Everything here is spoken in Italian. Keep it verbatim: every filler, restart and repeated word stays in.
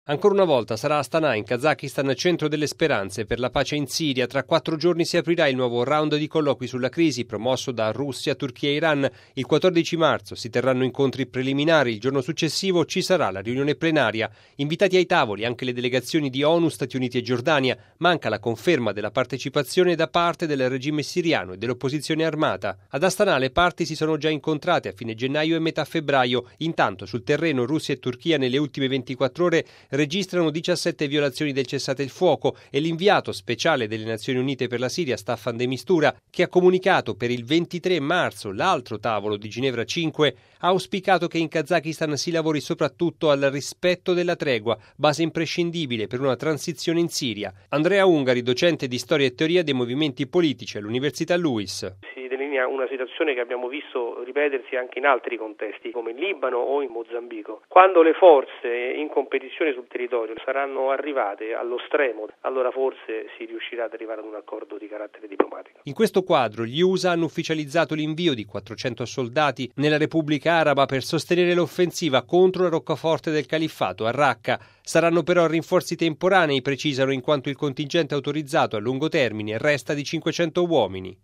Ancora una volta sarà Astana, in Kazakistan, centro delle speranze per la pace in Siria. Tra quattro giorni si aprirà il nuovo round di colloqui sulla crisi promosso da Russia, Turchia e Iran. Il quattordici marzo si terranno incontri preliminari. Il giorno successivo ci sarà la riunione plenaria. Invitati ai tavoli anche le delegazioni di ONU, Stati Uniti e Giordania. Manca la conferma della partecipazione da parte del regime siriano e dell'opposizione armata. Ad Astana le parti si sono già incontrate a fine gennaio e metà febbraio. Intanto sul terreno Russia e Turchia nelle ultime ventiquattro ore registrano diciassette violazioni del cessate il fuoco e l'inviato speciale delle Nazioni Unite per la Siria, Staffan de Mistura, che ha comunicato per il ventitré marzo l'altro tavolo di Ginevra cinque, ha auspicato che in Kazakistan si lavori soprattutto al rispetto della tregua, base imprescindibile per una transizione in Siria. Andrea Ungari, docente di storia e teoria dei movimenti politici all'Università Luis. Una situazione che abbiamo visto ripetersi anche in altri contesti come in Libano o in Mozambico. Quando le forze in competizione sul territorio saranno arrivate allo stremo, allora forse si riuscirà ad arrivare ad un accordo di carattere diplomatico. In questo quadro gli U S A hanno ufficializzato l'invio di quattrocento soldati nella Repubblica Araba per sostenere l'offensiva contro la roccaforte del califfato a Raqqa. Saranno però rinforzi temporanei, precisano, in quanto il contingente autorizzato a lungo termine resta di cinquecento uomini.